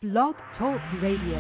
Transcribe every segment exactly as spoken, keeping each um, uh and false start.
Blog Talk Radio.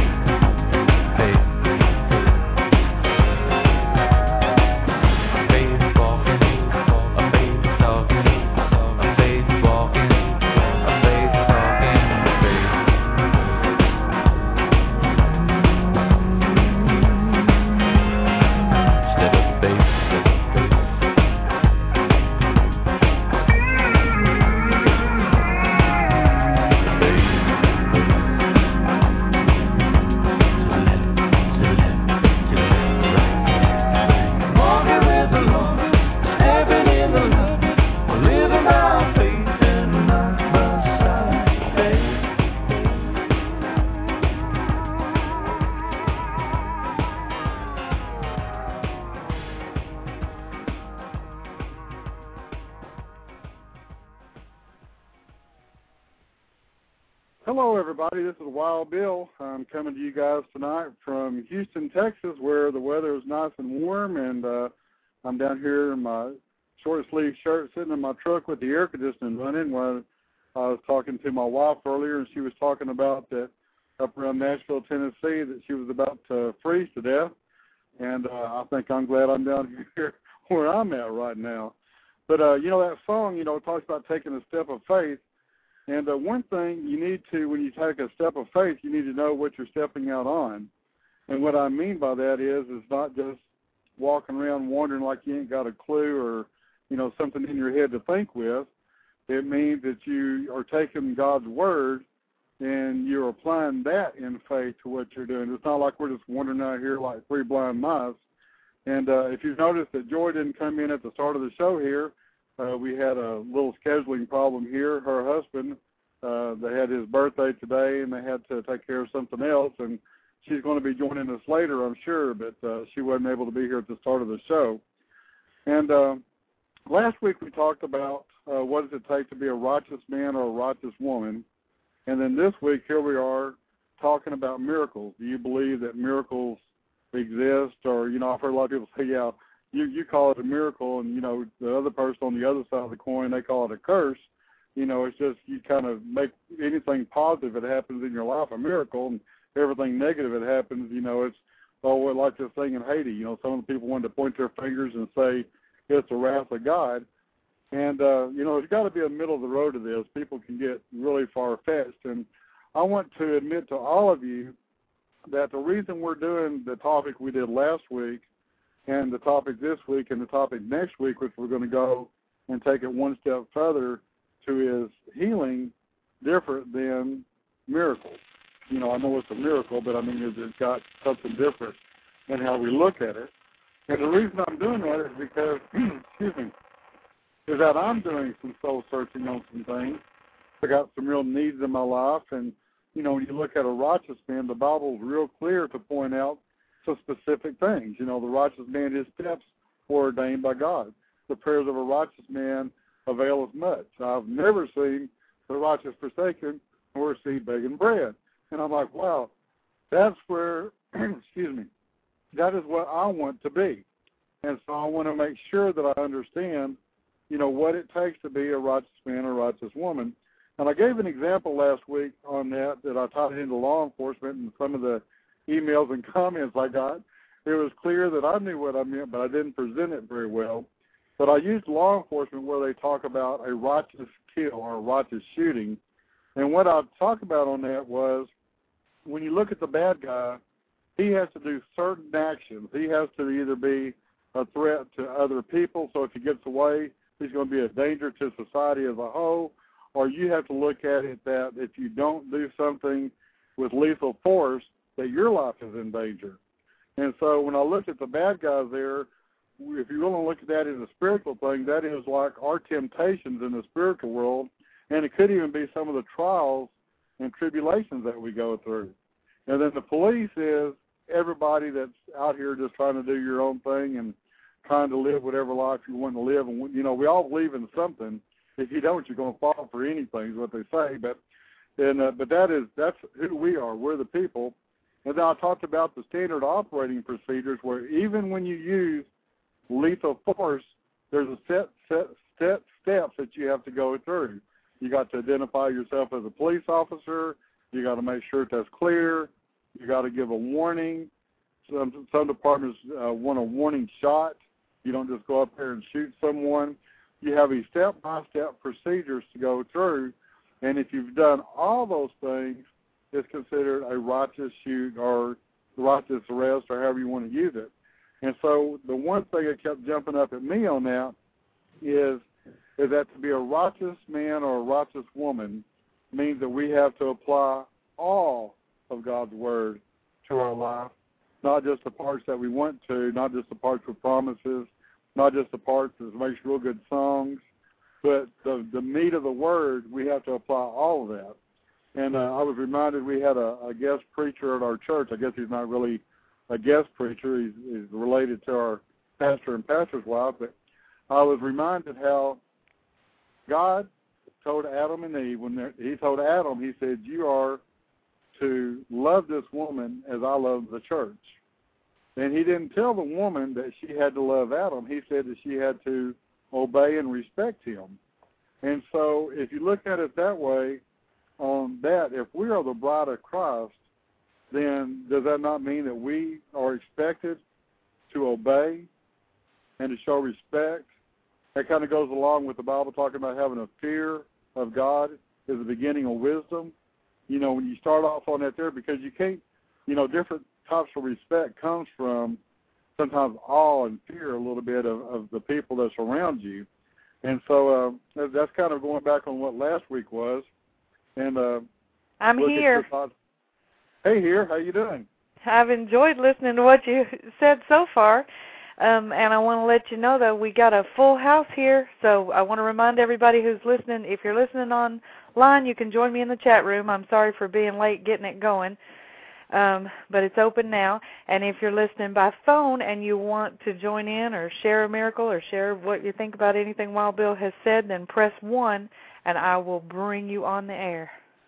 Faith. Hello, everybody. This is Wild Bill. I'm coming to you guys tonight from Houston, Texas, where the weather is nice and warm, and uh, I'm down here in my short sleeve shirt sitting in my truck with the air conditioning running. When I was talking to my wife earlier, and she was talking about that up around Nashville, Tennessee, that she was about to freeze to death, and uh, I think I'm glad I'm down here where I'm at right now. But, uh, you know, that song, you know, talks about taking a step of faith. And uh, one thing you need to, when you take a step of faith, you need to know what you're stepping out on. And what I mean by that is, is not just walking around wondering like you ain't got a clue or, you know, something in your head to think with. It means that you are taking God's word and you're applying that in faith to what you're doing. It's not like we're just wandering out here like three blind mice. And uh, if you've noticed that Joy didn't come in at the start of the show here, Uh, we had a little scheduling problem here. Her husband, uh, they had his birthday today, and they had to take care of something else, and she's going to be joining us later, I'm sure, but uh, she wasn't able to be here at the start of the show. And uh, last week we talked about uh, what does it take to be a righteous man or a righteous woman, and then this week here we are talking about miracles. Do you believe that miracles exist? Or, you know, I've heard a lot of people say, yeah, You you call it a miracle, and, you know, the other person on the other side of the coin, they call it a curse. You know, it's just you kind of make anything positive that happens in your life a miracle, and everything negative that happens, you know, it's, oh, well, like this thing in Haiti. You know, some of the people wanted to point their fingers and say it's the wrath of God. And, uh, you know, there's got to be a middle of the road to this. People can get really far-fetched. And I want to admit to all of you that the reason we're doing the topic we did last week and the topic this week and the topic next week, which we're going to go and take it one step further to, is healing different than miracles. You know, I know it's a miracle, but I mean, it's got something different in how we look at it. And the reason I'm doing that is because, excuse me, is that I'm doing some soul searching on some things. I got some real needs in my life, and, you know, when you look at a righteous man, the Bible's real clear to point out some specific things. You know, the righteous man, his steps were ordained by God. The prayers of a righteous man availeth much. I've never seen the righteous forsaken or seed begging bread. And I'm like, wow, that's where, excuse me, that is what I want to be. And so I want to make sure that I understand, you know, what it takes to be a righteous man or righteous woman. And I gave an example last week on that, that I tied into law enforcement and some of the emails and comments I got. It was clear that I knew what I meant, but I didn't present it very well. But I used law enforcement where they talk about a righteous kill or a righteous shooting. And what I talked about on that was, when you look at the bad guy, he has to do certain actions. He has to either be a threat to other people, so if he gets away, he's going to be a danger to society as a whole, or you have to look at it that if you don't do something with lethal force, that your life is in danger. And so when I looked at the bad guys there, if you really look at that as a spiritual thing, that is like our temptations in the spiritual world, and it could even be some of the trials and tribulations that we go through. And then the police is everybody that's out here just trying to do your own thing and trying to live whatever life you want to live. And, you know, we all believe in something. If you don't, you're going to fall for anything is what they say. But, and, uh, but that is, that's who we are. We're the people. And then I talked about the standard operating procedures where even when you use lethal force, there's a set, set, set steps that you have to go through. You got to identify yourself as a police officer. You got to make sure that's clear. You got to give a warning. Some, some departments uh, want a warning shot. You don't just go up there and shoot someone. You have a step-by-step procedures to go through. And if you've done all those things, it's considered a righteous shoot or righteous arrest or however you want to use it. And so the one thing that kept jumping up at me on that is, is that to be a righteous man or a righteous woman means that we have to apply all of God's word to our life, not just the parts that we want to, not just the parts with promises, not just the parts that makes real good songs, but the, the meat of the word, we have to apply all of that. And uh, I was reminded we had a, a guest preacher at our church. I guess he's not really a guest preacher. He's, he's related to our pastor and pastor's wife. But I was reminded how God told Adam and Eve, when he told Adam, he said, you are to love this woman as I love the church. And he didn't tell the woman that she had to love Adam. He said that she had to obey and respect him. And so if you look at it that way, on that, if we are the bride of Christ, then does that not mean that we are expected to obey and to show respect? That kind of goes along with the Bible talking about having a fear of God is the beginning of wisdom. You know, when you start off on that there, because you can't, you know, different types of respect comes from sometimes awe and fear a little bit of, of the people that surround you. And so uh, that's kind of going back on what last week was. And uh, I'm here. Hey, here. How you doing? I've enjoyed listening to what you said so far. Um, and I want to let you know that we got a full house here. So I want to remind everybody who's listening, if you're listening online, you can join me in the chat room. I'm sorry for being late getting it going. Um, but it's open now. And if you're listening by phone and you want to join in or share a miracle or share what you think about anything Wild Bill has said, then press one, and I will bring you on the air.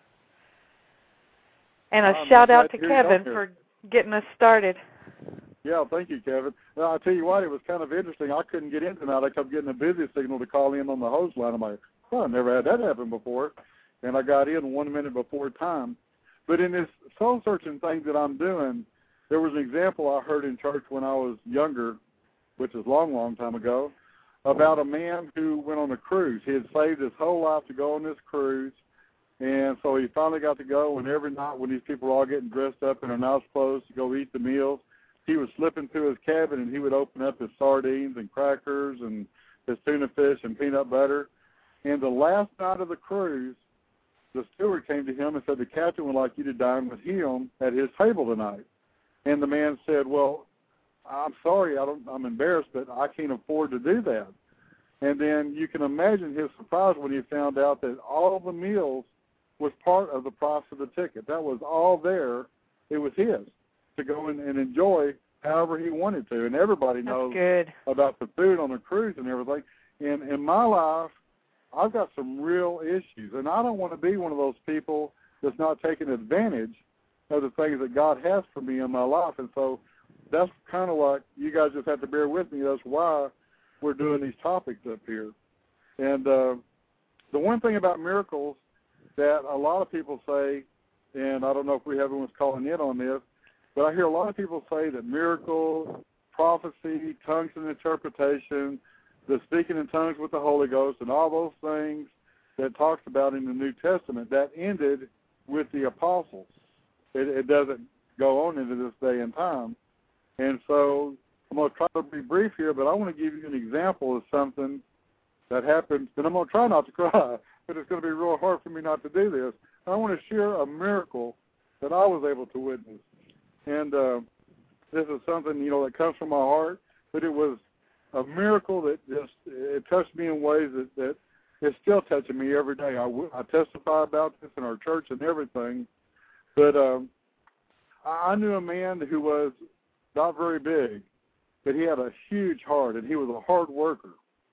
And a I'm shout out to to Kevin for getting us started. Yeah, thank you, Kevin. Well, I'll tell you what, it was kind of interesting. I couldn't get in tonight. I kept getting a busy signal to call in on the hose line. I'm like, oh, I never had that happen before. And I got in one minute before time. But in this soul-searching thing that I'm doing, there was an example I heard in church when I was younger, which is a long, long time ago, about a man who went on a cruise. He had saved his whole life to go on this cruise, and so he finally got to go, and every night when these people were all getting dressed up in their nice clothes to go eat the meals, he would slip into his cabin, and he would open up his sardines and crackers and his tuna fish and peanut butter. And the last night of the cruise, the steward came to him and said, the captain would like you to dine with him at his table tonight. And the man said, well, I'm sorry, I don't, I'm embarrassed, but I can't afford to do that. And then you can imagine his surprise when he found out that all the meals was part of the price of the ticket. That was all there. It was his to go in and enjoy however he wanted to. And everybody knows about the food on a cruise and everything. And in my life, I've got some real issues, and I don't want to be one of those people that's not taking advantage of the things that God has for me in my life. And so that's kind of like, you guys just have to bear with me. That's why we're doing these topics up here. And uh, the one thing about miracles that a lot of people say, and I don't know if we have anyone's calling in on this, but I hear a lot of people say that miracles, prophecy, tongues and interpretation, the speaking in tongues with the Holy Ghost, and all those things that talks about in the New Testament, that ended with the apostles. It, it doesn't go on into this day and time. And so I'm going to try to be brief here, but I want to give you an example of something that happened, and I'm going to try not to cry, but it's going to be real hard for me not to do this. I want to share a miracle that I was able to witness. And uh, this is something, you know, that comes from my heart, but it was a miracle that just, it touched me in ways that, that is still touching me every day. I, I testify about this in our church and everything, but um, I knew a man who was not very big, but he had a huge heart, and he was a hard worker.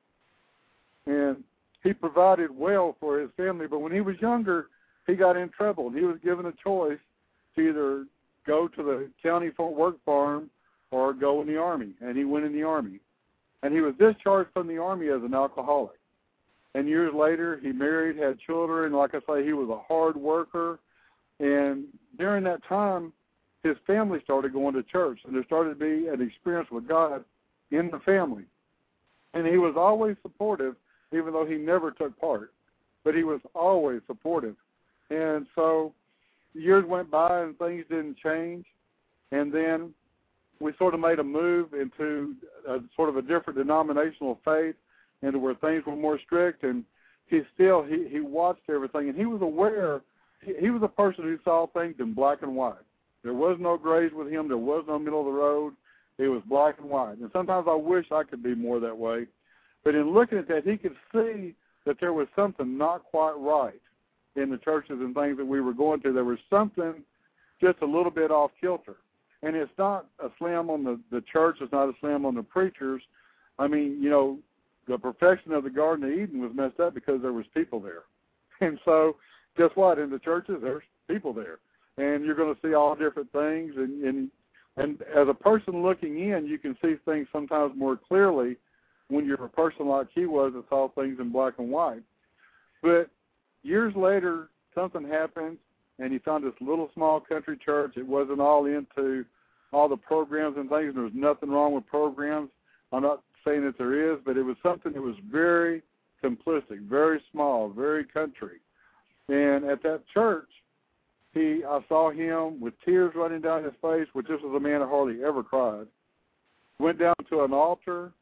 And he provided well for his family, but when he was younger, he got in trouble, and he was given a choice to either go to the county work farm or go in the Army, and he went in the Army. And he was discharged from the Army as an alcoholic. And years later, he married, had children. Like I say, he was a hard worker. And during that time, his family started going to church, and there started to be an experience with God in the family. And he was always supportive, even though he never took part. But he was always supportive. And so years went by, and things didn't change. And then we sort of made a move into a, sort of a different denominational faith, into where things were more strict, and he still, he, he watched everything, and he was aware, he, he was a person who saw things in black and white. There was no grays with him. There was no middle of the road. It was black and white. And sometimes I wish I could be more that way. But in looking at that, he could see that there was something not quite right in the churches and things that we were going to. There was something just a little bit off kilter. And it's not a slam on the, the church. It's not a slam on the preachers. I mean, you know, the perfection of the Garden of Eden was messed up because there was people there. And so, guess what? In the churches, there's people there. And you're going to see all different things. And, and, and as a person looking in, you can see things sometimes more clearly when you're a person like he was that saw things in black and white. But years later, something happened, and he found this little small country church. It wasn't all into all the programs and things. There was nothing wrong with programs. I'm not saying that there is, but it was something that was very simplistic, very small, very country. And at that church, he, I saw him with tears running down his face, which this was a man that hardly ever cried. Went down to an altar,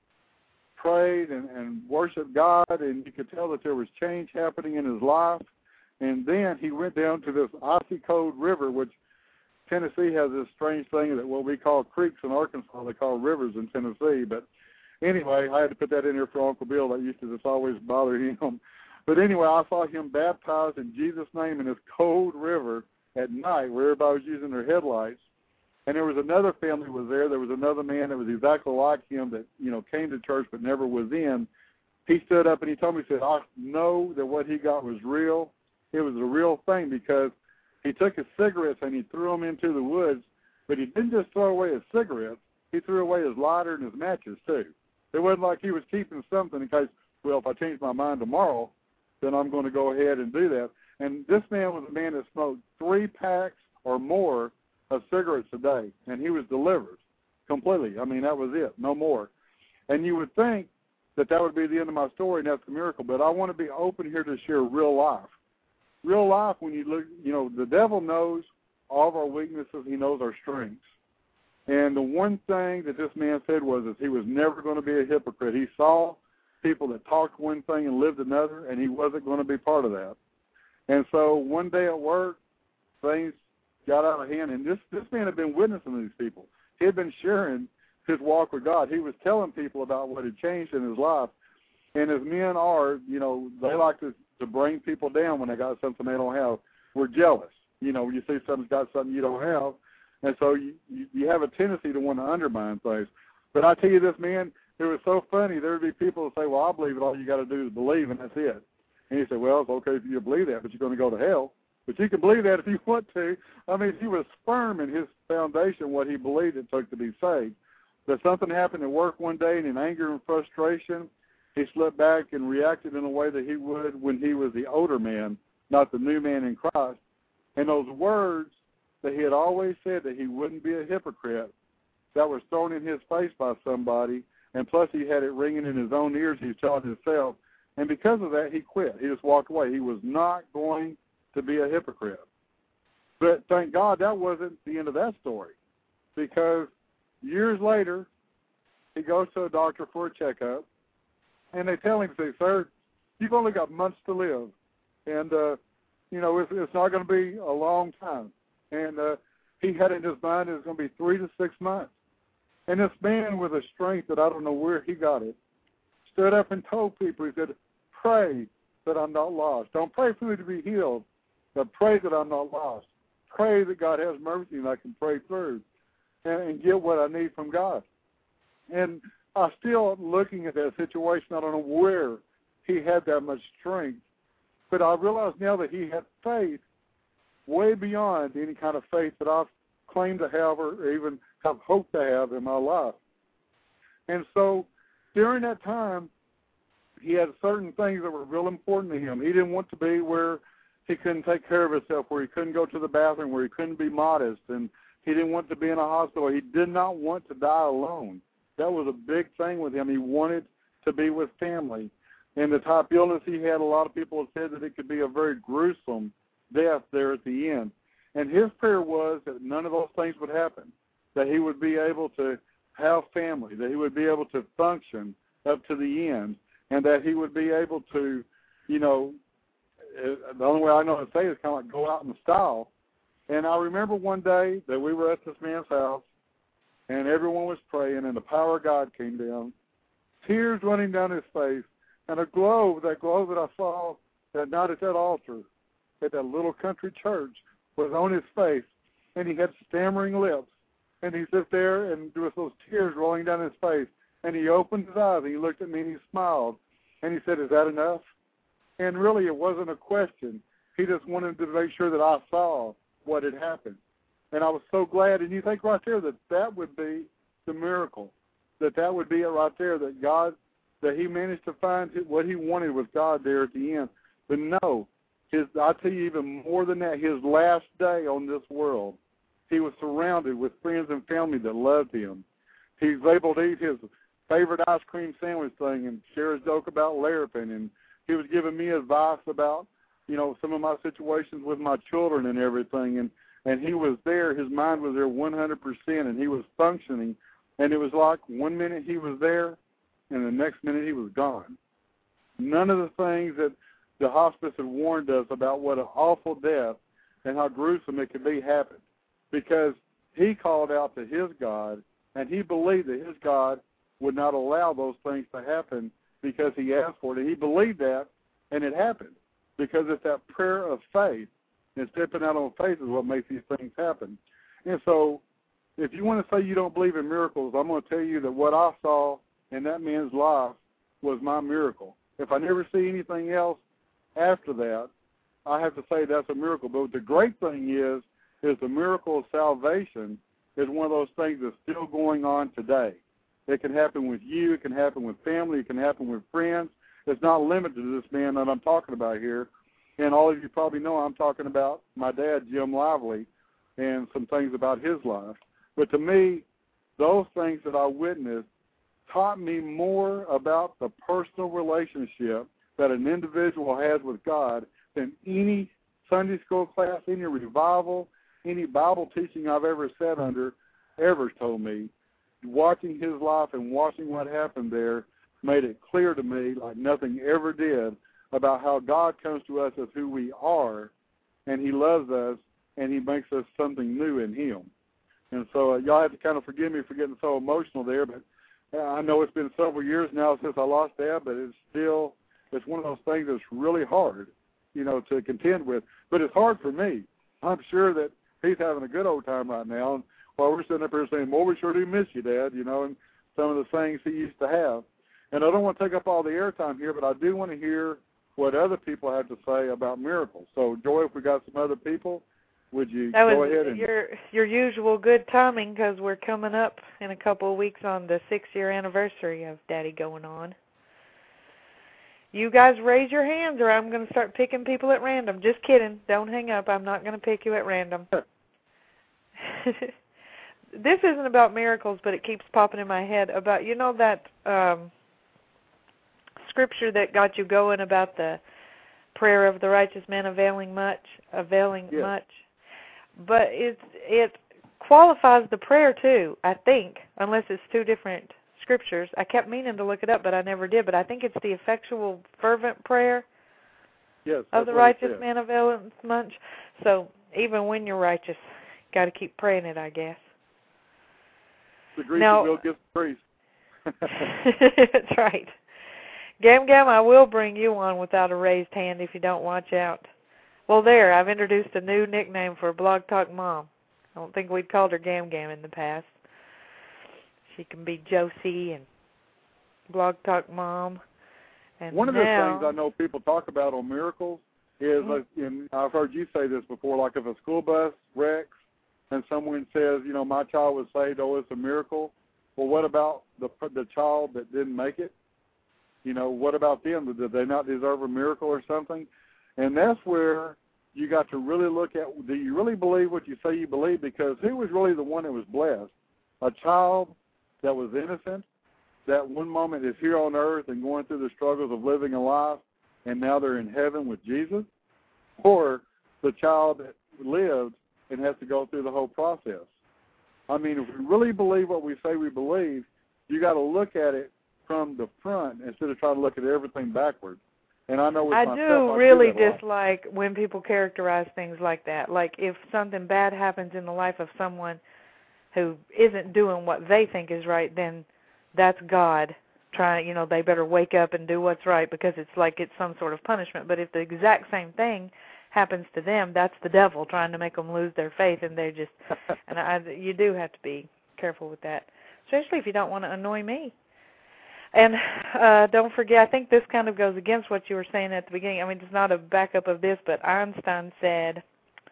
prayed and, and worshiped God, and you could tell that there was change happening in his life. And then he went down to this icy cold river, which Tennessee has this strange thing that what we call creeks in Arkansas, they call rivers in Tennessee. But anyway, I had to put that in here for Uncle Bill. That used to just always bother him. But anyway, I saw him baptized in Jesus' name in this cold river at night where everybody was using their headlights. And there was another family was there. There was another man that was exactly like him that, you know, came to church but never was in. He stood up and he told me, he said, I know that what he got was real. It was a real thing because he took his cigarettes and he threw them into the woods, but he didn't just throw away his cigarettes. He threw away his lighter and his matches, too. It wasn't like he was keeping something in case, well, if I change my mind tomorrow, then I'm going to go ahead and do that. And this man was a man that smoked three packs or more of cigarettes a day, and he was delivered completely. I mean, that was it, no more. And you would think that that would be the end of my story, and that's a miracle, but I want to be open here to share real life. Real life, when you look, you know, the devil knows all of our weaknesses. He knows our strengths. And the one thing that this man said was that he was never going to be a hypocrite. He saw people that talked one thing and lived another, and he wasn't going to be part of that. And so one day at work, things got out of hand, and this, this man had been witnessing these people. He had been sharing his walk with God. He was telling people about what had changed in his life. And as men are, you know, they like to, to bring people down when they got something they don't have. We're jealous. You know, when you see someone's got something you don't have, and so you, you, you have a tendency to want to undermine things. But I tell you this, man, it was so funny. There would be people that say, well, I believe it. All you got to do is believe, and that's it. And he said, well, it's okay if you believe that, but you're going to go to hell. But you can believe that if you want to. I mean, he was firm in his foundation, what he believed it took to be saved. But something happened at work one day, and in anger and frustration, he slipped back and reacted in a way that he would when he was the older man, not the new man in Christ. And those words that he had always said that he wouldn't be a hypocrite, that was thrown in his face by somebody, and plus he had it ringing in his own ears. He was telling himself. And because of that, he quit. He just walked away. He was not going to be a hypocrite. But thank God that wasn't the end of that story, because years later, he goes to a doctor for a checkup, and they tell him, say, sir, you've only got months to live, and, uh, you know, it's, it's not going to be a long time. And uh, he had in his mind it was going to be three to six months. And this man with a strength that I don't know where he got it, stood up and told people, he said, pray that I'm not lost. Don't pray for me to be healed, but pray that I'm not lost. Pray that God has mercy and I can pray through and, and get what I need from God. And I'm still looking at that situation. I don't know where he had that much strength, but I realize now that he had faith way beyond any kind of faith that I've claimed to have or even have hoped to have in my life. And so during that time, he had certain things that were real important to him. He didn't want to be where he couldn't take care of himself, where he couldn't go to the bathroom, where he couldn't be modest, and he didn't want to be in a hospital. He did not want to die alone. That was a big thing with him. He wanted to be with family. And the type illness he had, a lot of people have said that it could be a very gruesome death there at the end. And his prayer was that none of those things would happen, that he would be able to have family, that he would be able to function up to the end, and that he would be able to, you know, the only way I know how to say it is kind of like go out in style. And I remember one day that we were at this man's house, and everyone was praying, and the power of God came down, tears running down his face, and a glow, that glow that I saw that night at that altar, at that little country church, was on his face, and he had stammering lips, and he sat there, and there was those tears rolling down his face, and he opened his eyes, and he looked at me, and he smiled, and he said, is that enough? And really it wasn't a question. He just wanted to make sure that I saw what had happened. And I was so glad. And you think right there that that would be the miracle, that that would be it right there, that God, that he managed to find what he wanted with God there at the end. But no, his, I'll tell you even more than that, his last day on this world, he was surrounded with friends and family that loved him. He was able to eat his favorite ice cream sandwich thing and share a joke about Larapin. And he was giving me advice about, you know, some of my situations with my children and everything. And, and he was there. His mind was there one hundred percent, and he was functioning. And it was like one minute he was there, and the next minute he was gone. None of the things that the hospice had warned us about what an awful death and how gruesome it could be happened, because he called out to his God, and he believed that his God would not allow those things to happen because he asked for it. And he believed that, and it happened, because it's that prayer of faith, and stepping out on faith is what makes these things happen. And so if you want to say you don't believe in miracles, I'm going to tell you that what I saw in that man's life was my miracle. If I never see anything else after that, I have to say that's a miracle. But the great thing is, is the miracle of salvation is one of those things that's still going on today. It can happen with you. It can happen with family. It can happen with friends. It's not limited to this man that I'm talking about here. And all of you probably know I'm talking about my dad, Jim Lively, and some things about his life. But to me, those things that I witnessed taught me more about the personal relationship that an individual has with God than any Sunday school class, any revival, any Bible teaching I've ever sat under ever told me. Watching his life and watching what happened there made it clear to me, like nothing ever did, about how God comes to us as who we are, and he loves us, and he makes us something new in him. And so uh, y'all have to kind of forgive me for getting so emotional there, but uh, I know it's been several years now since I lost Dad, but it's still, it's one of those things that's really hard, you know, to contend with. But it's hard for me. I'm sure that he's having a good old time right now, and while we're sitting up here saying, well, we sure do miss you, Dad, you know, and some of the things he used to have. And I don't want to take up all the airtime here, but I do want to hear what other people have to say about miracles. So, Joy, if we got some other people, would you that go was ahead and... your, your usual good timing, because we're coming up in a couple of weeks on the six-year anniversary of Daddy going on. You guys raise your hands, or I'm going to start picking people at random. Just kidding. Don't hang up. I'm not going to pick you at random. This isn't about miracles, but it keeps popping in my head about, you know, that um, scripture that got you going about the prayer of the righteous man availing much, availing yes. much. But it's, it qualifies the prayer, too, I think, unless it's two different scriptures. I kept meaning to look it up, but I never did. But I think it's the effectual, fervent prayer yes, of the righteous man availing much. So even when you're righteous, got to keep praying it, I guess. The greasy now, will get the grease. That's right. Gam Gam, I will bring you on without a raised hand if you don't watch out. Well, there, I've introduced a new nickname for Blog Talk Mom. I don't think we'd called her Gam Gam in the past. She can be Josie and Blog Talk Mom. And one of now, the things I know people talk about on miracles is, mm-hmm. like, and I've heard you say this before, like if a school bus wrecks and someone says, you know, my child was saved, oh, it's a miracle. Well, what about the the child that didn't make it? You know, what about them? Did they not deserve a miracle or something? And that's where you got to really look at, do you really believe what you say you believe? Because who was really the one that was blessed? A child that was innocent, that one moment is here on earth and going through the struggles of living a life, and now they're in heaven with Jesus? Or the child that lived and has to go through the whole process? I mean, if we really believe what we say we believe, you got to look at it from the front instead of trying to look at everything backwards. And I know with I myself, do I really do dislike when people characterize things like that. Like if something bad happens in the life of someone who isn't doing what they think is right, then that's God trying, you know, they better wake up and do what's right, because it's like it's some sort of punishment. But if the exact same thing happens to them, that's the devil trying to make them lose their faith, and they're just, and I, you do have to be careful with that, especially if you don't want to annoy me. And uh, don't forget, I think this kind of goes against what you were saying at the beginning. I mean, it's not a backup of this, but Einstein said,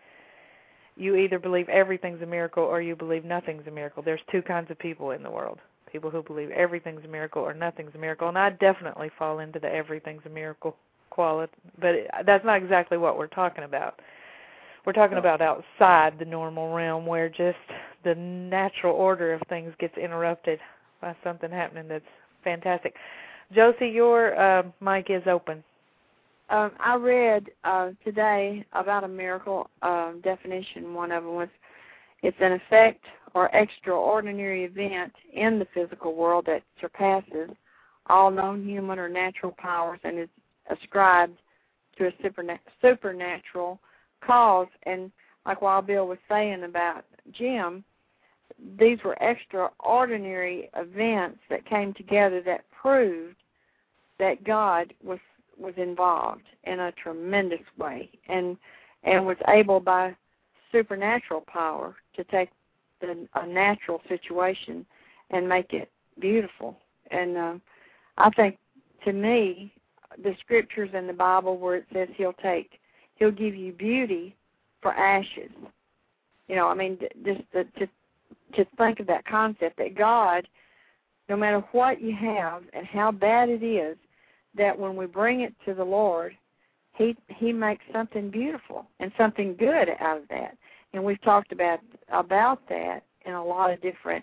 you either believe everything's a miracle or you believe nothing's a miracle. There's two kinds of people in the world, people who believe everything's a miracle or nothing's a miracle. And I definitely fall into the everything's a miracle quality, but it, that's not exactly what we're talking about. We're talking about outside the normal realm where just the natural order of things gets interrupted by something happening that's fantastic. Josie, your uh, mic is open. Um, I read uh, today about a miracle uh, definition. One of them was, it's an effect or extraordinary event in the physical world that surpasses all known human or natural powers and is ascribed to a superna- supernatural cause. And like Wild Bill was saying about Jim, these were extraordinary events that came together that proved that God was was involved in a tremendous way and and was able by supernatural power to take the, a natural situation and make it beautiful. And uh, I think, to me, the scriptures in the Bible where it says he'll take, he'll give you beauty for ashes. You know, I mean, just the, to to think of that concept that God, no matter what you have and how bad it is, that when we bring it to the Lord, He He makes something beautiful and something good out of that. And we've talked about about that in a lot of different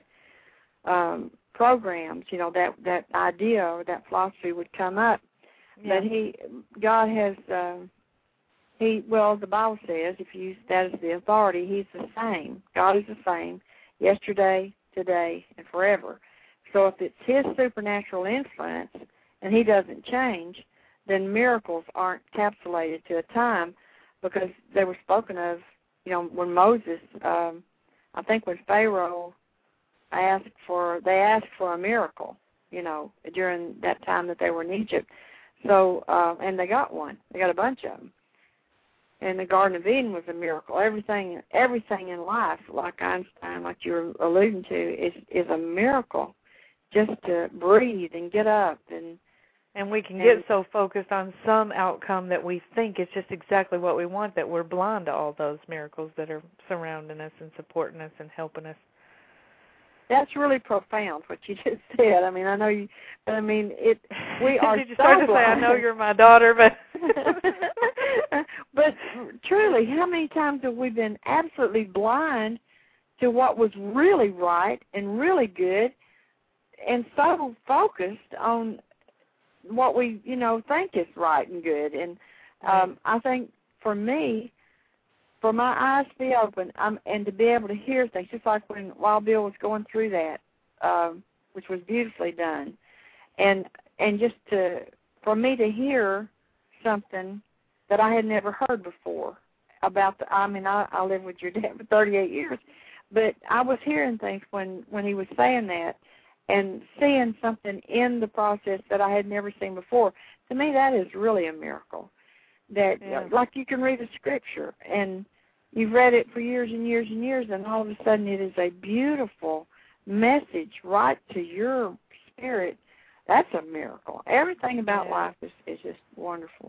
um, programs. You know, that that idea or that philosophy would come up. Yeah. But He, God has, uh, He well, the Bible says, if you use that as the authority, He's the same. God is the same, yesterday, today, and forever. So if it's His supernatural influence and He doesn't change, then miracles aren't capsulated to a time, because they were spoken of, you know, when Moses, um, I think when Pharaoh asked for, they asked for a miracle, you know, during that time that they were in Egypt. So, uh, and they got one. They got a bunch of them. And the Garden of Eden was a miracle. Everything, everything in life, like Einstein, like you were alluding to, is is a miracle. Just to breathe and get up and and we can get so focused on some outcome that we think it's just exactly what we want that we're blind to all those miracles that are surrounding us and supporting us and helping us. That's really profound what you just said. I mean, I know you, but I mean, it. We are. Did you so start to blind. say, "I know you're my daughter," but but truly, how many times have we been absolutely blind to what was really right and really good, and so focused on what we, you know, think is right and good? And um, I think for me, for my eyes to be open um, and to be able to hear things, just like when Wild Bill was going through that, um, which was beautifully done, and and just to for me to hear something that I had never heard before about the. I mean, I, I lived with your dad for thirty-eight years, but I was hearing things when when he was saying that, and seeing something in the process that I had never seen before. To me, that is really a miracle. That yeah. Like you can read a scripture and you've read it for years and years and years, and all of a sudden it is a beautiful message right to your spirit. That's a miracle. Everything about yeah. life is, is just wonderful.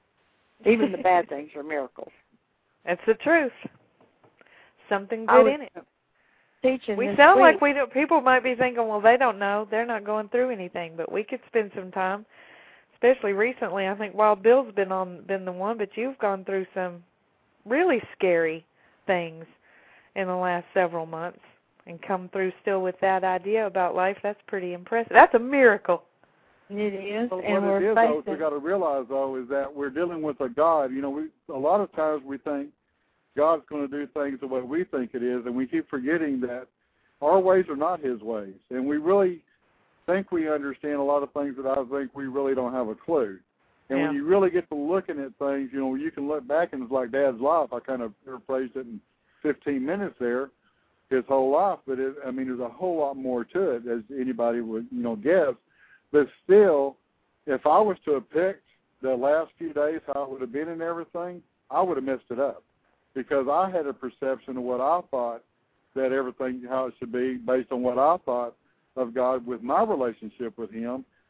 Even the bad things are miracles. That's the truth. Something good in it. Teaching we sound week. like we don't, people might be thinking, well, they don't know. They're not going through anything. But we could spend some time, especially recently. I think Wild Bill's been on been the one, but you've gone through some really scary things in the last several months and come through still with that idea about life. That's pretty impressive. That's a miracle. It is. Well, and what we're it is, facing... though, we got to realize, though, is that we're dealing with a God. You know, we a lot of times we think God's going to do things the way we think it is, and we keep forgetting that our ways are not His ways. And we really think we understand a lot of things that I think we really don't have a clue. And yeah. when you really get to looking at things, you know, you can look back and it's like Dad's life. I kind of paraphrased it in fifteen minutes there, his whole life. But, it, I mean, there's a whole lot more to it, as anybody would, you know, guess. But still, if I was to have picked the last few days how it would have been and everything, I would have messed it up. Because I had a perception of what I thought that everything, how it should be, based on what I thought of God with my relationship with Him.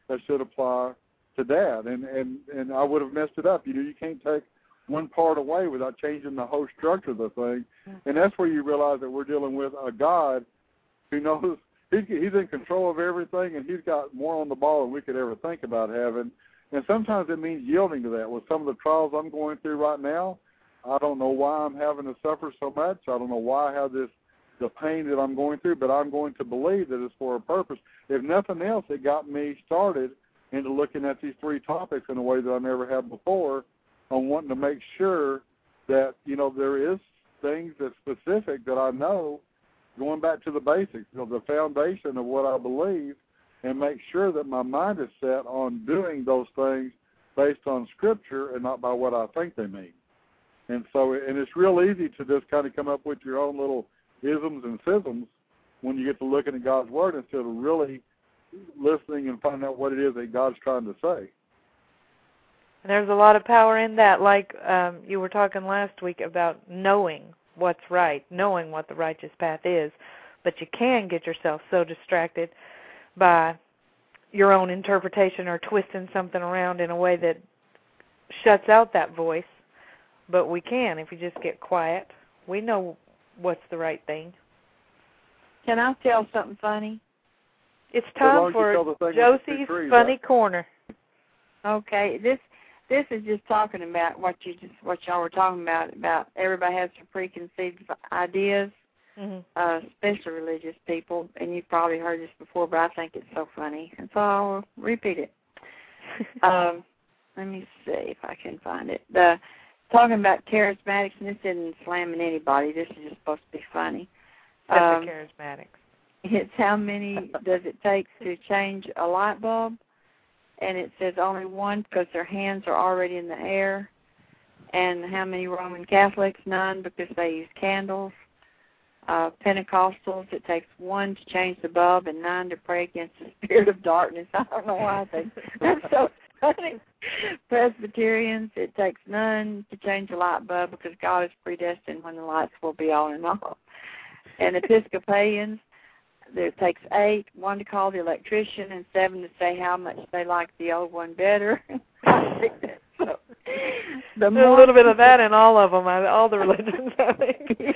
that should apply to Dad. And, and, and I would have messed it up. You know, you can't take one part away without changing the whole structure of the thing. And that's where you realize that we're dealing with a God who knows he's, he's in control of everything, and he's got more on the ball than we could ever think about having. And sometimes it means yielding to that. With some of the trials I'm going through right now, I don't know why I'm having to suffer so much. I don't know why I have this, the pain that I'm going through, but I'm going to believe that it's for a purpose. If nothing else, it got me started into looking at these three topics in a way that I never had before, on wanting to make sure that, you know, there is things that's specific that I know, going back to the basics, you know, the foundation of what I believe, and make sure that my mind is set on doing those things based on Scripture and not by what I think they mean. And so, and it's real easy to just kind of come up with your own little isms and schisms when you get to looking at God's Word instead of really listening and finding out what it is that God's trying to say. And there's a lot of power in that, like um, you were talking last week about knowing what's right, knowing what the righteous path is. But you can get yourself so distracted by your own interpretation or twisting something around in a way that shuts out that voice. But we can, if you just get quiet. We know what's the right thing. Can I tell something funny? It's time for Josie's trees, Funny right? Corner. Okay, this this is just talking about what you just what y'all were talking about, about everybody has some preconceived ideas, mm-hmm. uh, especially religious people, and you've probably heard this before, but I think it's so funny, and so I'll repeat it. um, let me see if I can find it. The Talking about charismatics, and this isn't slamming anybody. This is just supposed to be funny. That's um, the charismatics. It's how many does it take to change a light bulb? And it says only one because their hands are already in the air. And how many Roman Catholics? None because they use candles. Uh, Pentecostals, it takes one to change the bulb and nine to pray against the spirit of darkness. I don't know why I think that's so funny. Presbyterians, it takes none to change a light bulb because God is predestined when the lights will be on and off. And Episcopalians, it takes eight, one to call the electrician and seven to say how much they like the old one better. I think that's so. The There's a little bit of that in all of them, all the religions, I think. Yeah.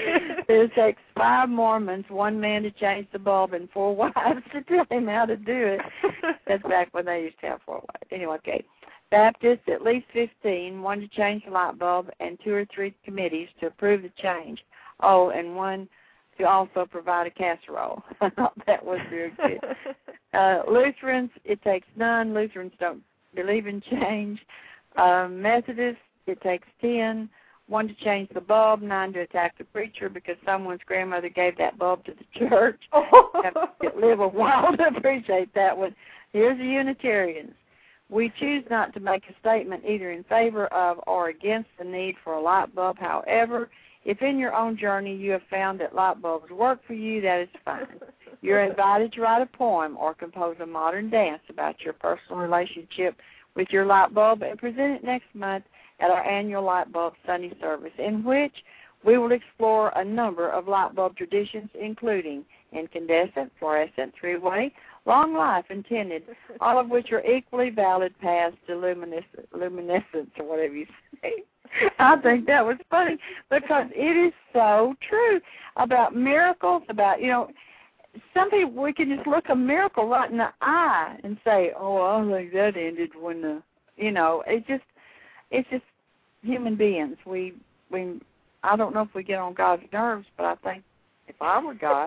It takes five Mormons, one man to change the bulb, and four wives to tell him how to do it. That's back when they used to have four wives. Anyway, okay. Baptists, at least fifteen, one to change the light bulb, and two or three committees to approve the change. Oh, and one to also provide a casserole. I thought that was very good. Uh, Lutherans, it takes none. Lutherans don't believe in change. Uh, Methodists, it takes ten. One to change the bulb, nine to attack the preacher because someone's grandmother gave that bulb to the church. Have to live a while to appreciate that one. Here's the Unitarians. We choose not to make a statement either in favor of or against the need for a light bulb. However, if in your own journey you have found that light bulbs work for you, that is fine. You're invited to write a poem or compose a modern dance about your personal relationship with your light bulb and present it next month at our annual Light Bulb Sunday service, in which we will explore a number of light bulb traditions, including incandescent, fluorescent, three-way, long life intended, all of which are equally valid paths to luminescence, luminescence or whatever you say. I think that was funny because it is so true about miracles, about, you know, some people, we can just look a miracle right in the eye and say, oh, I think that ended when the, you know, it just, it's just human beings. We, we, I don't know if we get on God's nerves, but I think if I were God,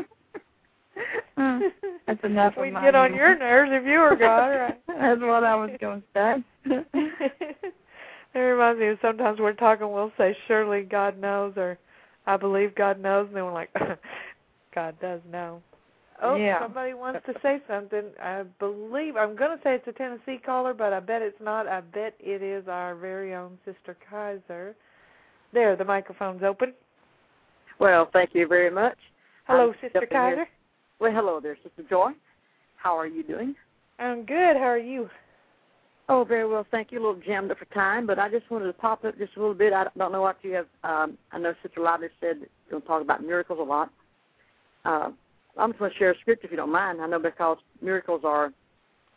that's enough We'd of my get on your nerves if you were God, right? That's what I was going to say. It reminds me of sometimes we're talking, we'll say, surely God knows, or I believe God knows, and then we're like, God does know. Oh, yeah. Somebody wants to say something. I believe, I'm going to say it's a Tennessee caller, but I bet it's not. I bet it is our very own Sister Kaiser. There, the microphone's open. Well, thank you very much. Hello, I'm Sister Kaiser. Here. Well, hello there, Sister Joy. How are you doing? I'm good. How are you? Oh, very well, thank you. A little jammed up for time, but I just wanted to pop up just a little bit. I don't know what you have. Um, I know Sister Lively said you're going to talk about miracles a lot. Uh, I'm just going to share a script if you don't mind. I know because miracles are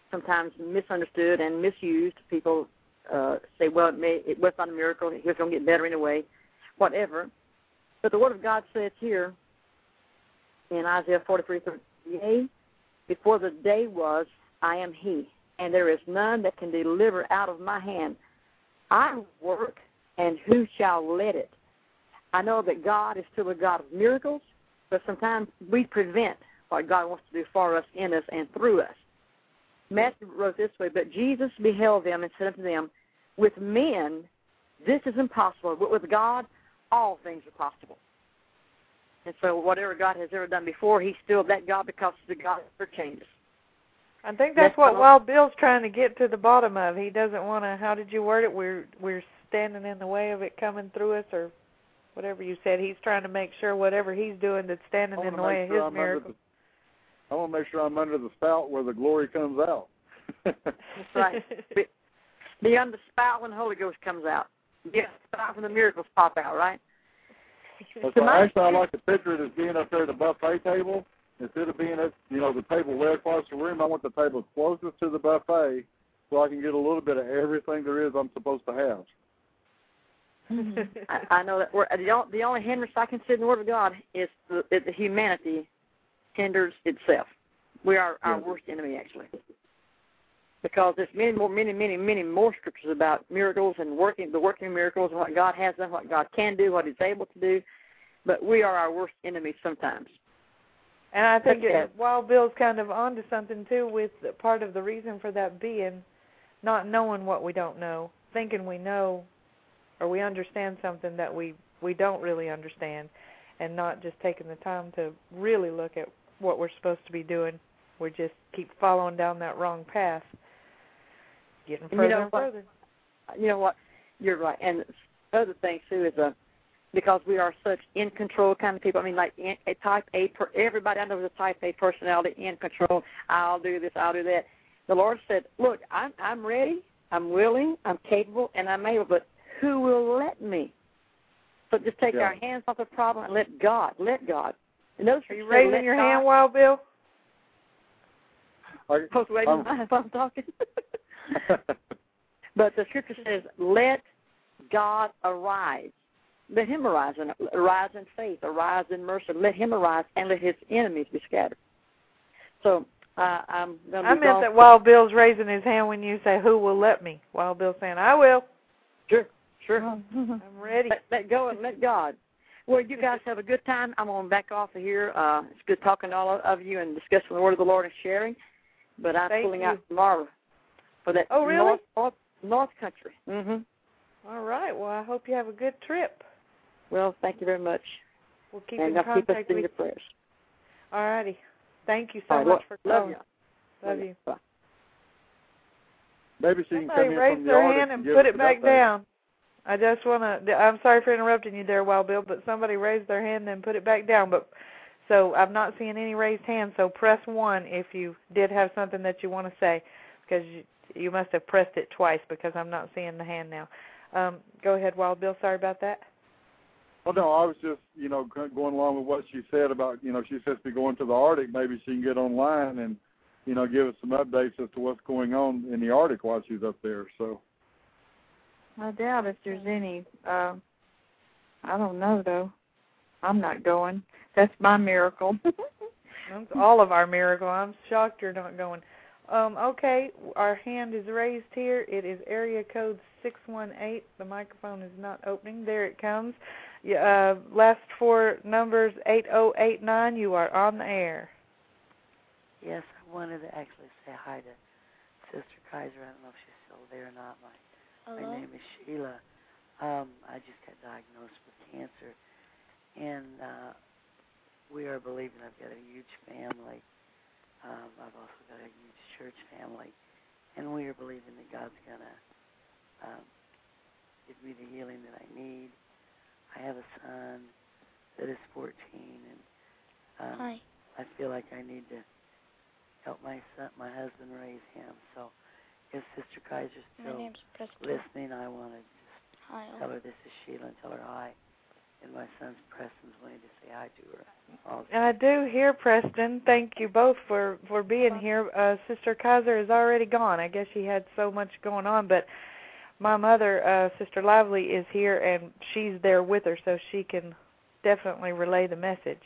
sometimes misunderstood and misused. People uh, say, well, it, may, it was not a miracle. It was going to get better anyway, whatever. But the Word of God says here in Isaiah forty-three, yea, before the day was, I am He, and there is none that can deliver out of my hand. I work, and who shall let it? I know that God is still a God of miracles, but sometimes we prevent what God wants to do for us, in us, and through us. Matthew wrote this way, but Jesus beheld them and said unto them, with men this is impossible, but with God all things are possible. And so whatever God has ever done before, He's still that God because He's the God that never changes. I think that's, that's what Wild Bill's trying to get to the bottom of. He doesn't want to, how did you word it, we're, we're standing in the way of it coming through us, or whatever you said. He's trying to make sure whatever he's doing that's standing in the way of sure his miracle. The, I want to make sure I'm under the spout where the glory comes out. That's right. Be, beyond the spout when the Holy Ghost comes out. Beyond the spout when the miracles pop out, right? So actually, I like to picture it as being up there at the buffet table. Instead of being at, you know, the table way across the room, I want the table closest to the buffet so I can get a little bit of everything there is I'm supposed to have. I, I know that we're, the, the only hindrance I can see in the Word of God is the, is the humanity hinders itself. We are our worst enemy, actually. Because there's many more, many, many, many more scriptures about miracles and working, the working miracles and what God has done, what God can do, what He's able to do. But we are our worst enemies sometimes. And I think it, Wild Bill's kind of onto something, too, with part of the reason for that being not knowing what we don't know, thinking we know or we understand something that we, we don't really understand, and not just taking the time to really look at what we're supposed to be doing. We just keep following down that wrong path, getting further and, you know and what, further. You know what? You're right. And the other thing, too, is uh, because we are such in control kind of people. I mean, like in, a type A, per, everybody I know is a type A personality, in control. I'll do this, I'll do that. The Lord said, look, I'm, I'm ready, I'm willing, I'm capable, and I'm able, but who will let me? So just take yeah. our hands off the problem and let God, let God. And those are you raising your God. hand, Wild Bill? I, was waiting if I'm talking. But the scripture says, let God arise. Let Him arise, and arise in faith, arise in mercy. Let Him arise, and let His enemies be scattered. So uh, I'm going to I meant that Wild Bill's raising his hand when you say, who will let me? Wild Bill's saying, I will. Sure, sure. I'm ready. Let, let go and let God. Well, you guys have a good time. I'm going to back off of here. Uh, it's good talking to all of you and discussing the Word of the Lord and sharing. But I'm Thank pulling you. out tomorrow for that oh, really? North, North, North Country. Mm-hmm. All right. Well, I hope you have a good trip. Well, thank you very much. We'll keep and in I'll contact keep us in with your prayers. All righty. Thank you so right, much well, for calling. Love you. Love you. Bye. Maybe she can Somebody come in raise from the their Arctic hand and and put give it back update. down. I just want to, I'm sorry for interrupting you there, Wild Bill, but somebody raised their hand and put it back down. But so I'm not seeing any raised hands, so press one if you did have something that you want to say, because you, you must have pressed it twice because I'm not seeing the hand now. Um, go ahead, Wild Bill. Sorry about that. Well, no, I was just, you know, going along with what she said about, you know, she's supposed to be going to the Arctic. Maybe she can get online and, you know, give us some updates as to what's going on in the Arctic while she's up there. So I doubt if there's any. Uh, I don't know, though. I'm not going. That's my miracle. That's all of our miracle. I'm shocked you're not going. Um, okay, our hand is raised here. It is area code six one eight. The microphone is not opening. There it comes. Uh, last four numbers, eight oh eight nine. You are on the air. Yes, I wanted to actually say hi to Sister Kaiser. I don't know if she's still there or not. My, my name is Sheila. Um, I just got diagnosed with cancer, and uh, we are believing. I've got a huge family. Um, I've also got a huge church family, and we are believing that God's going to um, give me the healing that I need. I have a son that is fourteen, and um, Hi. I feel like I need to help my son, my husband raise him. So if Sister Kaiser's still My name's Priscilla. listening, I want to just Hi. tell her this is Sheila and tell her hi. And my son's Preston's wanting to say hi to her also. I do hear Preston. Thank you both for, for being here. Uh, Sister Kaiser is already gone. I guess she had so much going on, but my mother, uh, Sister Lively, is here, and she's there with her, so she can definitely relay the message.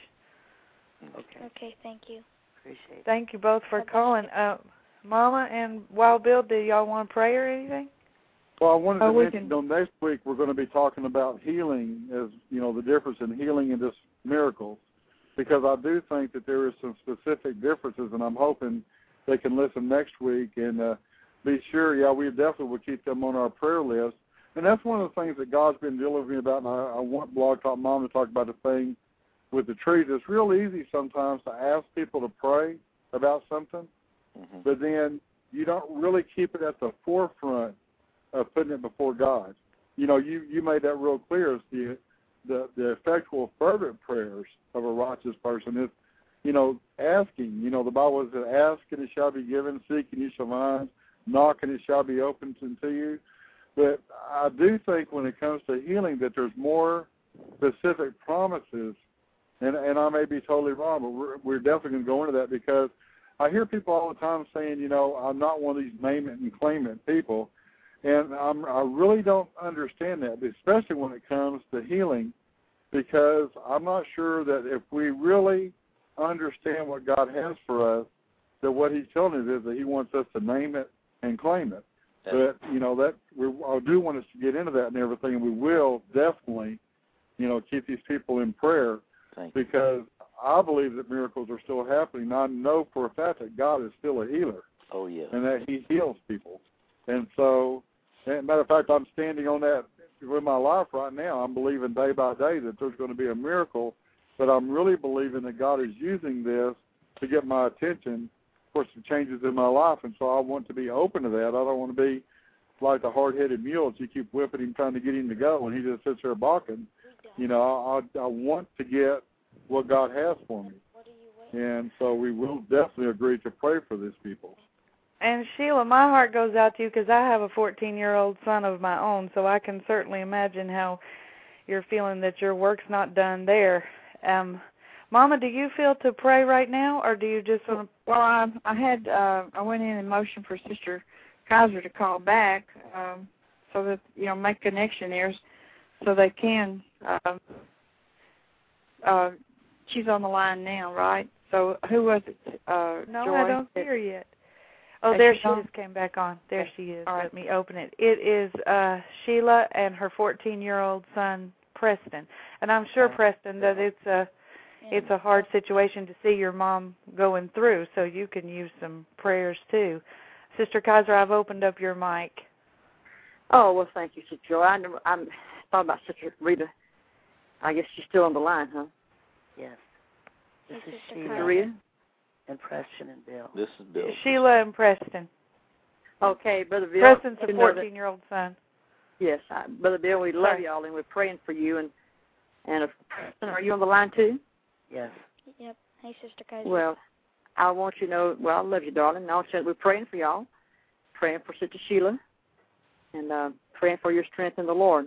Okay. Okay, thank you. Appreciate it. Thank you both for calling. Uh, Mama and Wild Bill, do y'all want to pray or anything? Well, I wanted to Oh, we mention, can- you know, next week we're going to be talking about healing, as you know, the difference in healing and just miracles, because I do think that there is some specific differences, and I'm hoping they can listen next week and uh, be sure. Yeah, we definitely will keep them on our prayer list, and that's one of the things that God's been dealing with me about. And I, I want Blog Talk Mom to talk about the thing with the trees. It's real easy sometimes to ask people to pray about something, mm-hmm. but then you don't really keep it at the forefront of putting it before God. You know, you, you made that real clear. It's the, the the effectual, fervent prayers of a righteous person is, you know, asking. You know, the Bible says, ask and it shall be given, seek and you shall find, knock and it shall be opened unto you. But I do think when it comes to healing that there's more specific promises, and, and I may be totally wrong, but we're, we're definitely going to go into that, because I hear people all the time saying, you know, I'm not one of these name it and claim it people. And I'm, I really don't understand that, especially when it comes to healing, because I'm not sure that if we really understand what God has for us, that what he's telling us is that he wants us to name it and claim it. But, you know, that we, I do want us to get into that and everything, and we will definitely, you know, keep these people in prayer, because I believe that miracles are still happening. I know for a fact that God is still a healer. Oh, yeah. And that he heals people. And so, as a matter of fact, I'm standing on that with my life right now. I'm believing day by day that there's going to be a miracle, but I'm really believing that God is using this to get my attention for some changes in my life, and so I want to be open to that. I don't want to be like the hard-headed mules. You keep whipping him, trying to get him to go, and he just sits there balking. You know, I, I want to get what God has for me, and so we will definitely agree to pray for these people. And Sheila, my heart goes out to you because I have a fourteen-year-old son of my own, so I can certainly imagine how you're feeling that your work's not done there. Um, Mama, do you feel to pray right now, or do you just want to? Well, I, I had uh, I went in and motioned for Sister Kaiser to call back, um, so that you know make connection there, so they can. Uh, uh, she's on the line now, right? So who was it? Uh, no, Joy? I don't see her yet. Oh, there she just came back on. There okay. she is. All right. Let me open it. It is uh, Sheila and her fourteen-year-old son, Preston. And I'm sure, Preston, that it's a, it's a hard situation to see your mom going through, so you can use some prayers, too. Sister Kaiser, I've opened up your mic. Oh, well, thank you, Sister Joy. I never, I'm thought about Sister Rita. I guess she's still on the line, huh? Yes. This Hey, is Sister Sheila. Kaiser. Rita? And Preston and Bill. This is Bill. Sheila and Preston. Okay, Brother Bill. Preston's a you know that- fourteen-year-old son. Yes, I, Brother Bill, we love Sorry. y'all, and we're praying for you. And, and if, Preston, are you on the line, too? Yes. Yep. Hey, Sister Kaiser. Well, I want you to know, well, I love you, darling. And I want you to know we're praying for y'all, praying for Sister Sheila, and uh, praying for your strength in the Lord.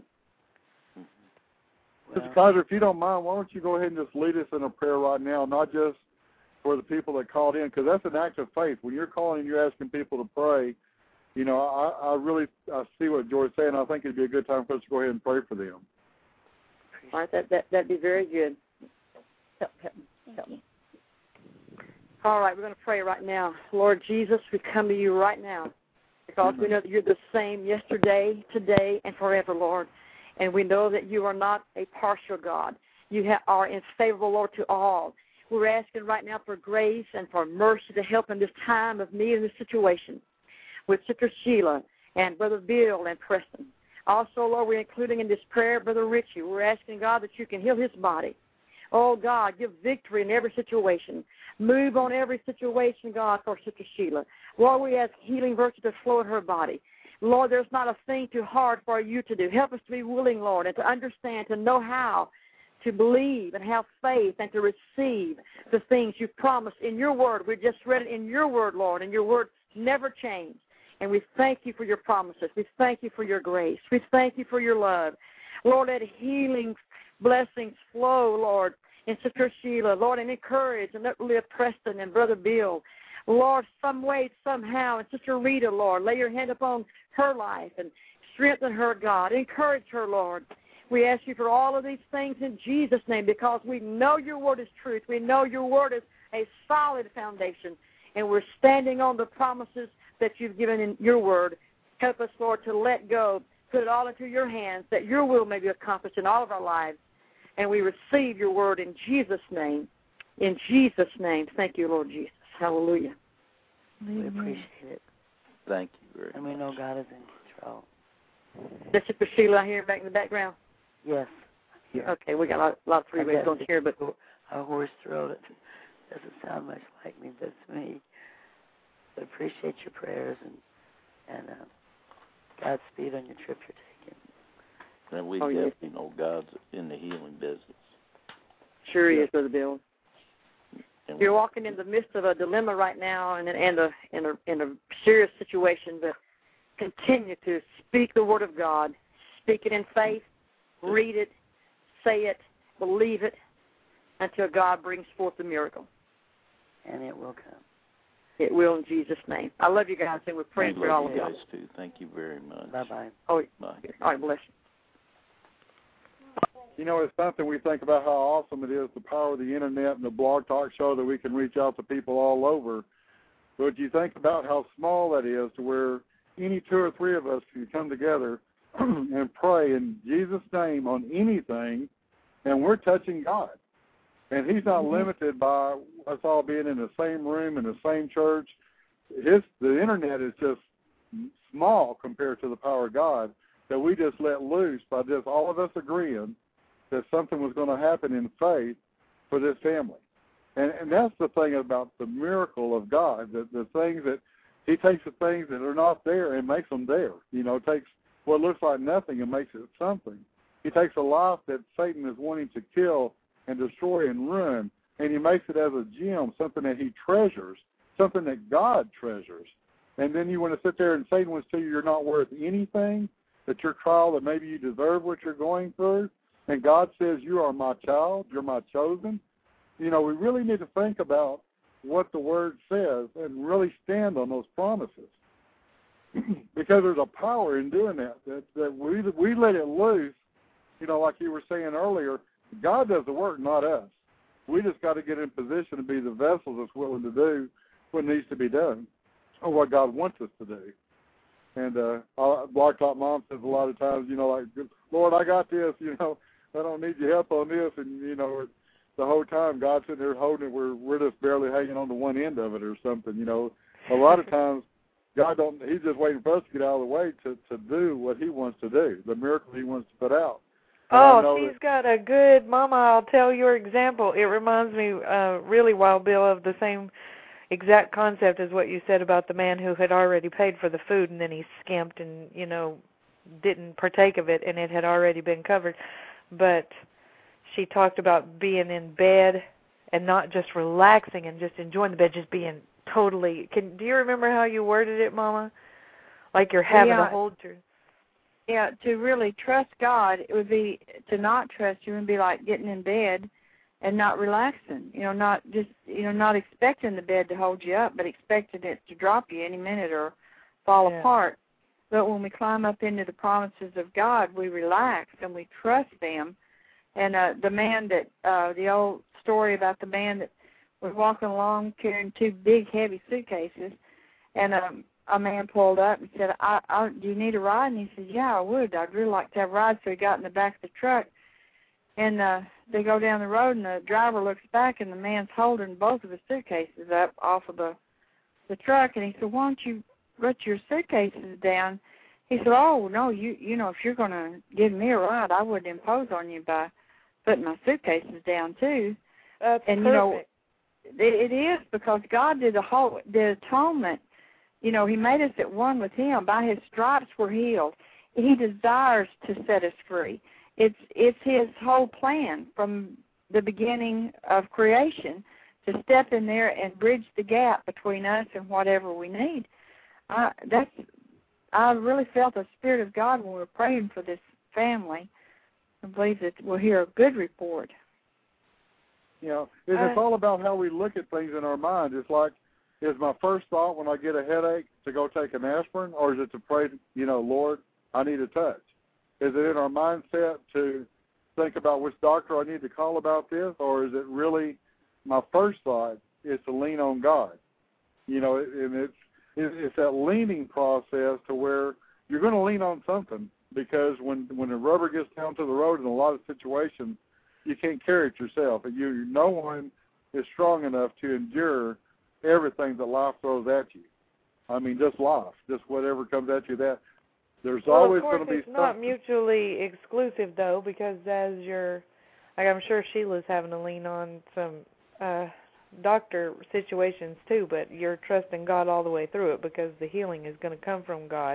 Mister Kaiser, if you don't mind, why don't you go ahead and just lead us in a prayer right now, not just for the people that called in, because that's an act of faith. When you're calling and you're asking people to pray, you know, I, I really I see what Joy's saying. I think it'd be a good time for us to go ahead and pray for them. All right, that, that, that'd be very good. Help, help, Thank help. you. All right, we're going to pray right now. Lord Jesus, we come to you right now because we know that you're the same yesterday, today, and forever, Lord. And we know that you are not a partial God. You ha- are in favorable, Lord, to all. We're asking right now for grace and for mercy to help in this time of need in this situation with Sister Sheila and Brother Bill and Preston. Also, Lord, we're including in this prayer Brother Richie. We're asking, God, that you can heal his body. Oh, God, give victory in every situation. Move on every situation, God, for Sister Sheila. Lord, we ask healing virtue to flow in her body. Lord, there's not a thing too hard for you to do. Help us to be willing, Lord, and to understand, to know how to believe and have faith and to receive the things you've promised in your word. We just read it in your word, Lord, and your word never changed. And we thank you for your promises. We thank you for your grace. We thank you for your love. Lord, let healing blessings flow, Lord, in Sister Sheila, Lord, and encourage and uplift Preston and Brother Bill. Lord, some way, somehow, and Sister Rita, Lord, lay your hand upon her life and strengthen her, God. Encourage her, Lord. We ask you for all of these things in Jesus' name because we know your word is truth. We know your word is a solid foundation, and we're standing on the promises that you've given in your word. Help us, Lord, to let go, put it all into your hands, that your will may be accomplished in all of our lives. And we receive your word in Jesus' name. In Jesus' name. Thank you, Lord Jesus. Hallelujah. We appreciate it. Thank you very much. And we know God is in control. This is Priscilla I hear back in the background? Yes. Okay, we got a lot, a lot of three ways on here, but a hoarse throat. It doesn't sound much like me, but it's me. But appreciate your prayers and and uh, Godspeed on your trip you're taking. And we oh, definitely yes. know God's in the healing business. Sure he is, Brother Bill. And You're walking in the midst of a dilemma right now and, and a, in, a, in a serious situation, but continue to speak the word of God. Speak it in faith, read it, say it, believe it, until God brings forth the miracle. And it will come. It will in Jesus' name. I love you guys, and we're praying for all of you you. guys, too. Thank you very much. Bye-bye. Oh, Bye. all right, bless you. You know, it's something we think about how awesome it is, the power of the Internet and the Blog Talk Show, that we can reach out to people all over. But you think about how small that is, to where any two or three of us can come together and pray in Jesus' name on anything, and we're touching God. And he's not mm-hmm. limited by us all being in the same room, in the same church. His The Internet is just small compared to the power of God, that we just let loose by just all of us agreeing that something was going to happen in faith for this family. And, and that's the thing about the miracle of God, that the things that he takes the things that are not there and makes them there. You know, takes what looks like nothing and makes it something. He takes a life that Satan is wanting to kill and destroy and ruin, and he makes it as a gem, something that he treasures, something that God treasures. And then you want to sit there and Satan wants to tell you you're not worth anything, that your trial, that maybe you deserve what you're going through, and God says, you are my child, you're my chosen. You know, we really need to think about what the Word says and really stand on those promises. Because there's a power in doing that, that, that we, we let it loose. You know, like you were saying earlier, God does the work, not us. We just got to get in position to be the vessels that's willing to do what needs to be done, or what God wants us to do. And uh, Blog Talk Mom says a lot of times, you know, like, Lord, I got this, you know, I don't need your help on this. And, you know, the whole time God's sitting there holding it, we're, we're just barely hanging on to one end of it or something, you know. A lot of times God don't, he's just waiting for us to get out of the way to, to do what he wants to do, the miracle he wants to put out. And oh, she's that, got a good, Mama, I'll tell your example. It reminds me uh, really, Wild Bill, of the same exact concept as what you said about the man who had already paid for the food and then he skimped and, you know, didn't partake of it and it had already been covered. But she talked about being in bed and not just relaxing and just enjoying the bed, just being totally, can, do you remember how you worded it, Mama? Like you're having yeah. a hold to. Yeah, to really trust God, it would be, to not trust you would be like getting in bed and not relaxing, you know, not just, you know, not expecting the bed to hold you up, but expecting it to drop you any minute or fall yeah. apart. But when we climb up into the promises of God, we relax and we trust them. And uh, the man that, uh, the old story about the man that was walking along carrying two big, heavy suitcases, and um, a man pulled up and said, I, I, do you need a ride? And he said, yeah, I would. I'd really like to have a ride. So he got in the back of the truck, and uh, they go down the road, and the driver looks back, and the man's holding both of his suitcases up off of the, the truck. And he said, why don't you let your suitcases down? He said, oh, no, you you know, if you're going to give me a ride, I wouldn't impose on you by putting my suitcases down, too. That's and, perfect. you know, it, it is because God did the whole, the atonement. You know, he made us at one with him. By his stripes we're healed. He desires to set us free. It's it's his whole plan from the beginning of creation to step in there and bridge the gap between us and whatever we need. Uh, that's I really felt the Spirit of God when we were praying for this family, I believe that we'll hear a good report. You know, and it's all about how we look at things in our mind. It's like, is my first thought when I get a headache to go take an aspirin, or is it to pray, you know, Lord, I need a touch? Is it in our mindset to think about which doctor I need to call about this, or is it really my first thought is to lean on God? You know, and it's it's that leaning process to where you're going to lean on something, because when when the rubber gets down to the road in a lot of situations, you can't carry it yourself, and you no one is strong enough to endure everything that life throws at you. I mean, just life, just whatever comes at you. That there's well, always of course, going to be it's something. not mutually exclusive though, because as you're, like I'm sure Sheila's having to lean on some uh, doctor situations too, but you're trusting God all the way through it because the healing is going to come from God.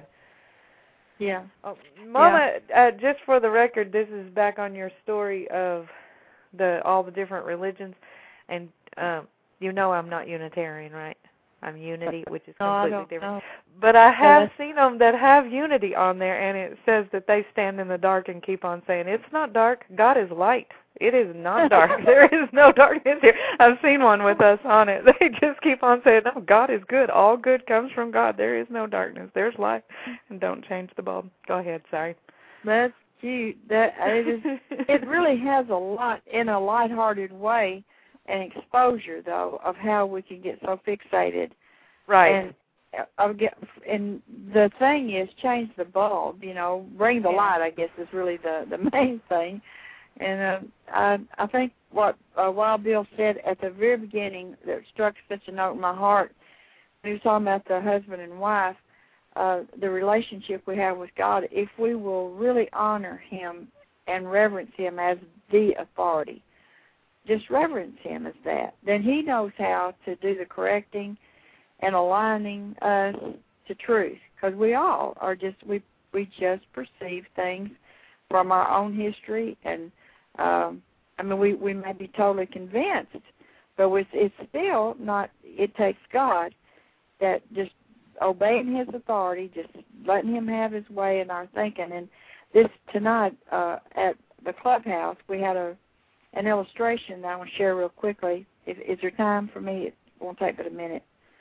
Yeah. Oh, Mama, yeah. Uh, just for the record, this is back on your story of the all the different religions, and um, you know I'm not Unitarian, right? I'm Unity, which is completely no, different. No. But I have yeah, seen them that have Unity on there, and it says that they stand in the dark and keep on saying, it's not dark, God is light. It is not dark. There is no darkness here. I've seen one with us on it. They just keep on saying, no, God is good. All good comes from God. There is no darkness. There's light. And don't change the bulb. Go ahead, sorry. That's cute. That it is. It really has a lot in a lighthearted way, an exposure though of how we can get so fixated. Right. And uh, get, and the thing is, change the bulb. You know, bring the yeah. light. I guess is really the the main thing. And uh, I I think what uh, Wild Bill said at the very beginning that struck such a note in my heart. He was talking about the husband and wife. Uh, the relationship we have with God, if we will really honor Him and reverence Him as the authority, just reverence Him as that, then He knows how to do the correcting and aligning us to truth. Because we all are just, we we just perceive things from our own history, and um, I mean, we, we may be totally convinced, but it's, it's still not, it takes God that just obeying His authority, just letting Him have His way in our thinking. And this tonight uh, at the clubhouse, we had a an illustration that I want to share real quickly. Is, is there time for me? It won't take but a minute.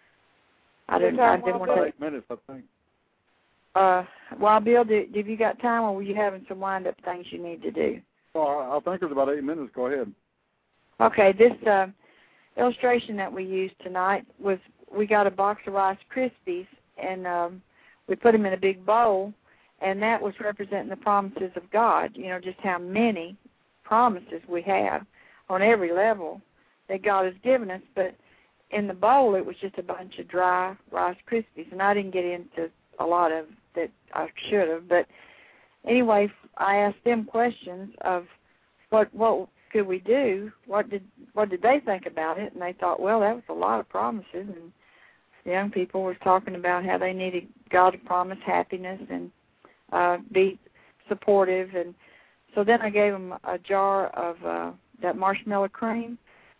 I didn't. I didn't want to take eight minutes, I think. Uh, well, Bill, did, have you got time, or were you having some wind-up things you need to do? Oh, I think it's about eight minutes. Go ahead. Okay, this uh, illustration that we used tonight was we got a box of Rice Krispies, and um, we put them in a big bowl, and that was representing the promises of God, you know, just how many promises we have on every level that God has given us. But in the bowl, it was just a bunch of dry Rice Krispies, and I didn't get into a lot of that I should have. But anyway, I asked them questions of what what could we do, what did what did they think about it, and they thought, well, that was a lot of promises. And the young people were talking about how they needed God to promise happiness and uh, be supportive. And so then I gave them a jar of uh, that marshmallow cream,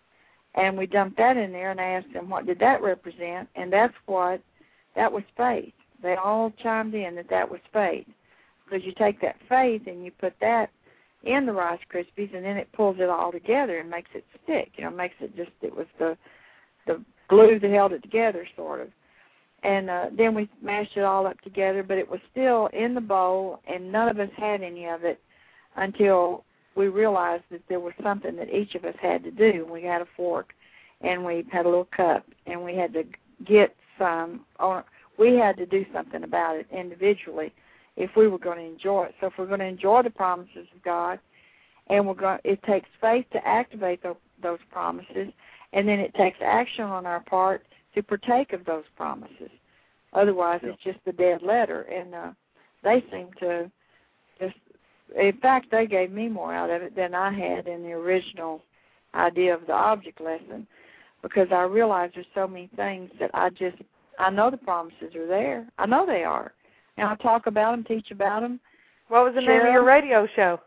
and we dumped that in there, and I asked them what did that represent, and that's what, that was faith. They all chimed in that that was faith, because you take that faith and you put that in the Rice Krispies, and then it pulls it all together and makes it stick. You know, makes it just, it was the the glue that held it together, sort of. And uh, then we mashed it all up together, but it was still in the bowl, and none of us had any of it until we realized that there was something that each of us had to do. We had a fork, and we had a little cup, and we had to get some, or we had to do something about it individually if we were going to enjoy it. So if we're going to enjoy the promises of God, and we're going, it takes faith to activate those, those promises, and then it takes action on our part to partake of those promises. Otherwise, yeah. It's just a dead letter, and uh, they seem to just, in fact, they gave me more out of it than I had in the original idea of the object lesson, because I realized there's so many things that I just, I know the promises are there. I know they are. And I talk about them, teach about them. What was the name of your radio show?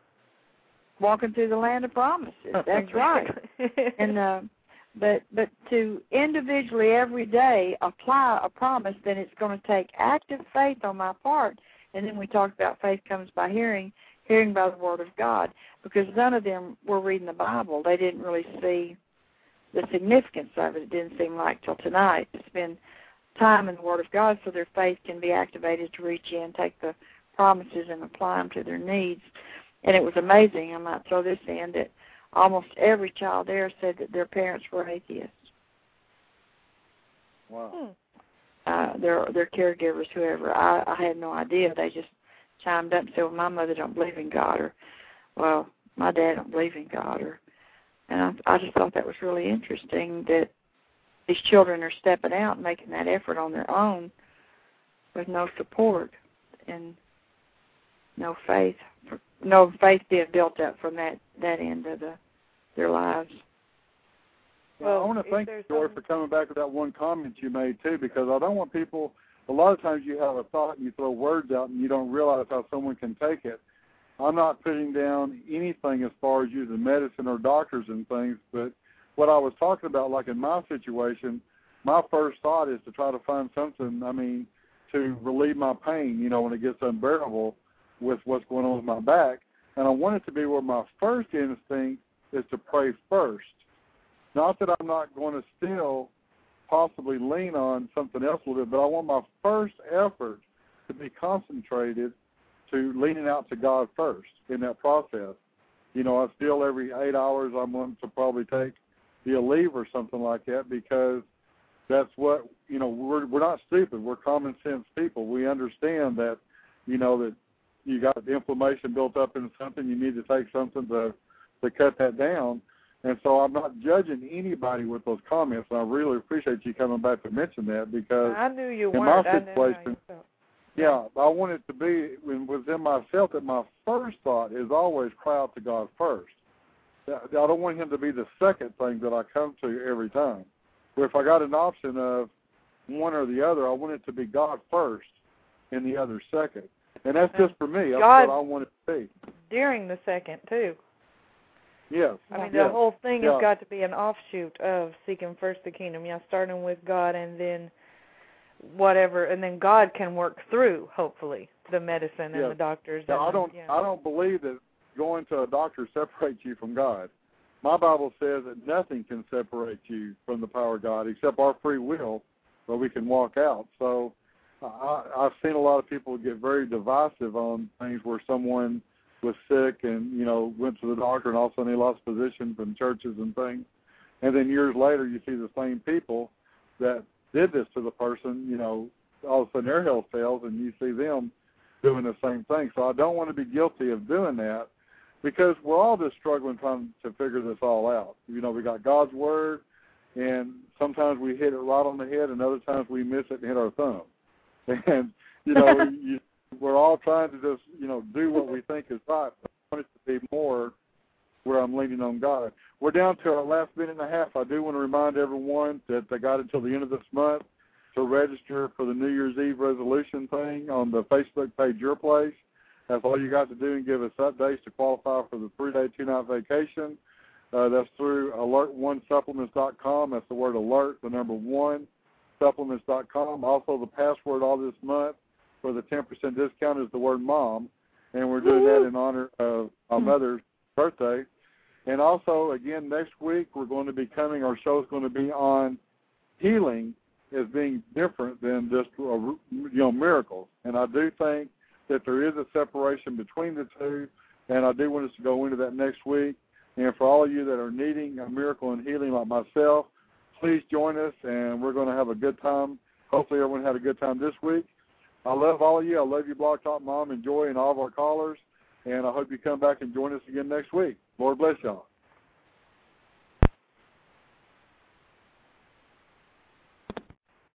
Walking Through the Land of Promises. That's right. And uh, but but to individually every day apply a promise, then it's going to take active faith on my part. And then we talked about faith comes by hearing, hearing by the Word of God, because none of them were reading the Bible. They didn't really see the significance of it. It didn't seem like till tonight to spend time in the Word of God so their faith can be activated to reach in, take the promises and apply them to their needs. And it was amazing. I might throw this in that almost every child there said that their parents were atheists. Wow. Uh, their their caregivers, whoever. I, I had no idea. They just chimed up and said, well, my mother don't believe in God, or, well, my dad don't believe in God. Or, and I, I just thought that was really interesting that these children are stepping out and making that effort on their own with no support and no faith, no faith being built up from that, that end of the, their lives. Well, I want to thank you, Joy, for coming back to that one comment you made, too, because I don't want people, a lot of times you have a thought and you throw words out and you don't realize how someone can take it. I'm not putting down anything as far as using medicine or doctors and things, but what I was talking about, like in my situation, my first thought is to try to find something, I mean, to relieve my pain, you know, when it gets unbearable with what's going on with my back. And I want it to be where my first instinct is to pray first. Not that I'm not going to still possibly lean on something else a little bit, but I want my first effort to be concentrated to leaning out to God first in that process. You know, I still every eight hours I'm going to probably take the Aleve or something like that, because that's what, you know, we're we're not stupid. We're common sense people. We understand that, you know, that you got the inflammation built up in something, you need to take something to to cut that down. And so I'm not judging anybody with those comments, and I really appreciate you coming back to mention that, because I knew you in weren't. my situation, yeah, I want it to be within myself that my first thought is always cry out to God first. I don't want him to be the second thing that I come to every time. But if I got an option of one or the other, I want it to be God first and the other second. And that's just for me. That's God, what I want it to be. During the second, too. Yes. I mean, yes. the whole thing yeah. has got to be an offshoot of seeking first the kingdom. Yeah, starting with God and then whatever, and then God can work through, hopefully, the medicine yes. and the doctors. Now, and I don't. yeah. I don't believe that going to a doctor separates you from God. My Bible says that nothing can separate you from the power of God except our free will, where we can walk out. So I, I've seen a lot of people get very divisive on things where someone was sick and, you know, went to the doctor and all of a sudden they lost positions in churches and things. And then years later you see the same people that did this to the person, you know, all of a sudden their health fails and you see them doing the same thing. So I don't want to be guilty of doing that, because we're all just struggling trying to figure this all out. You know, we got God's Word, and sometimes we hit it right on the head, and other times we miss it and hit our thumb. And, you know, you, we're all trying to just, you know, do what we think is right. But I want it to be more where I'm leaning on God. We're down to our last minute and a half. I do want to remind everyone that they got until the end of this month to register for the New Year's Eve resolution thing on the Facebook page, Your Place. That's all you got to do, and give us updates to qualify for the three-day, two-night vacation. Uh, that's through alert one supplements dot com. That's the word alert, the number one, supplements dot com. Also, the password all this month for the ten percent discount is the word mom, and we're doing that in honor of my mother's birthday. And also, again, next week we're going to be coming, our show is going to be on healing as being different than just, you know, miracles. And I do think that there is a separation between the two, and I do want us to go into that next week. And for all of you that are needing a miracle and healing like myself, please join us, and we're going to have a good time. Hopefully everyone had a good time this week. I love all of you. I love you, Blog Talk Mom and Joy, and all of our callers, and I hope you come back and join us again next week. Lord bless y'all.